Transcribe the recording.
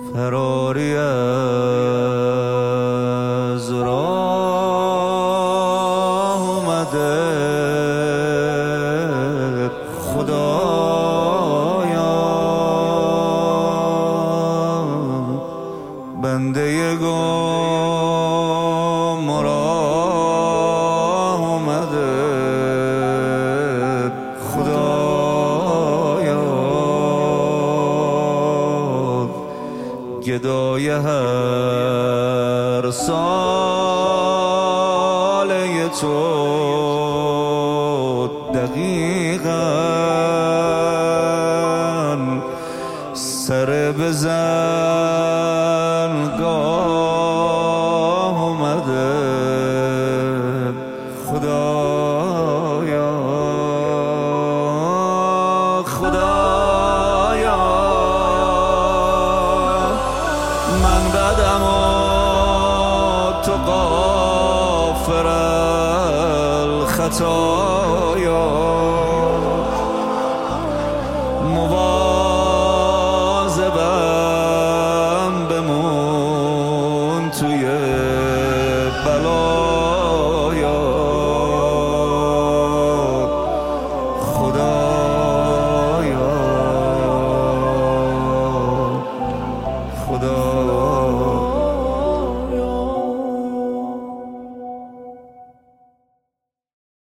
فراری از راه اومده خدایا، بنده گمراه اومده خدایا، گدای هر ساله تو دقیقاً سر بزن گاه اومده خدایا، خدایا من بدم و تو غافر الخطایا.